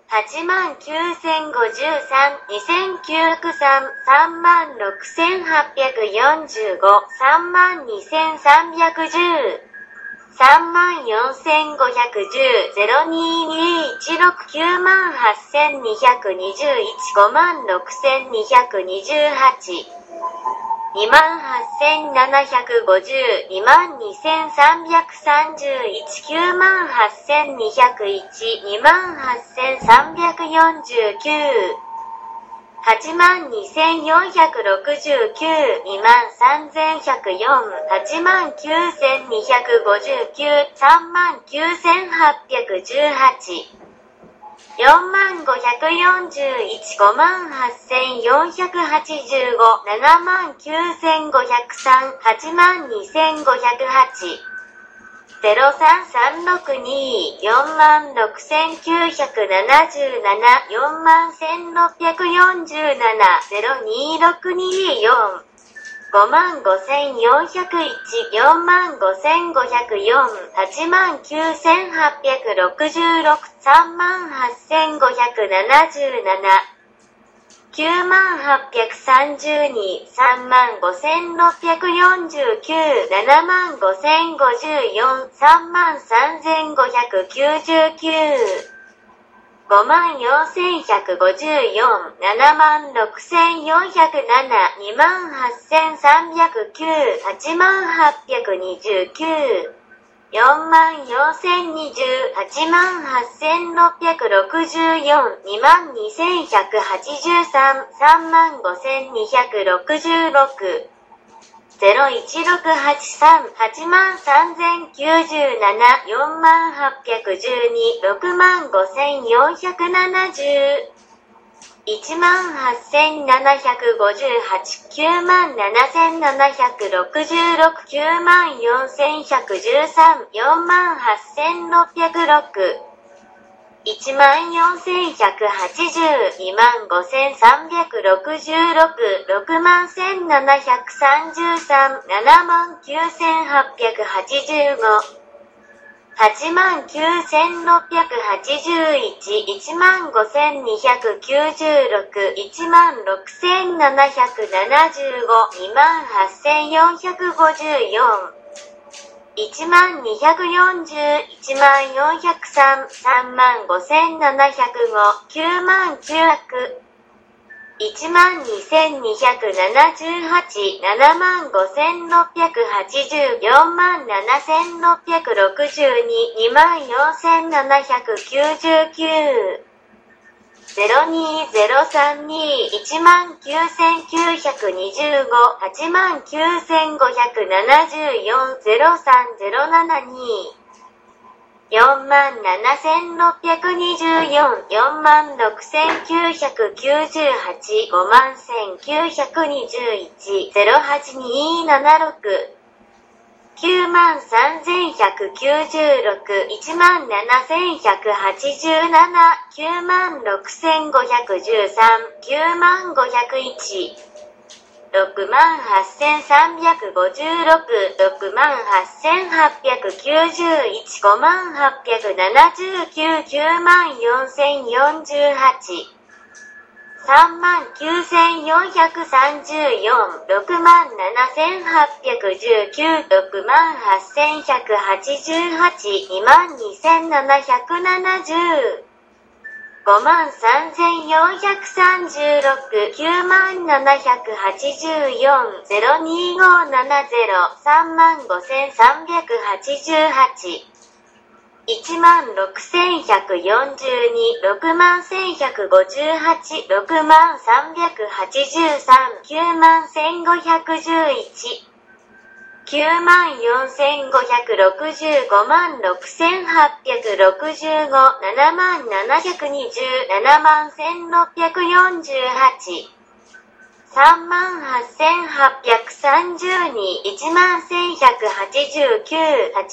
89,053、2,903、36,845、32,310、34,510、022169、98,221、56,228、28,750、22,331、98,201、28,349、82,469、23,104、89,259、39,818、45,141、58,485、79,503、82,508、03362、46,977、41,647、02624、55,401、45,504、89,866、38,577、98,832、35,649、75,054、33,599、54,154、76,407、28,309、88,829、44,020、88,664、22,183、35,266、016838万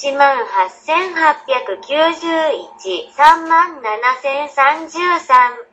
3097、4812、65,470、18,758、97,766、94,113、48,606、14,180、25,366、61,733、79,885、89,681、15,296、16,775、28,454、12,240、1403、35,705、92,900、12,278、75,680、47,662、24,799、02,032、19,925、89,574、03,072、47,624、46,998、51,921、08276、93,196、17,187、96,513、9501、68,356、68,891、58,879、94,048、39,434、67,819、68,188、22,770、53,436、97,784、02570、35,388、16,142、61,158、63,383、91,511、94,560、56,865、77,720、71,648、38,832、11,189、88,891、37,033、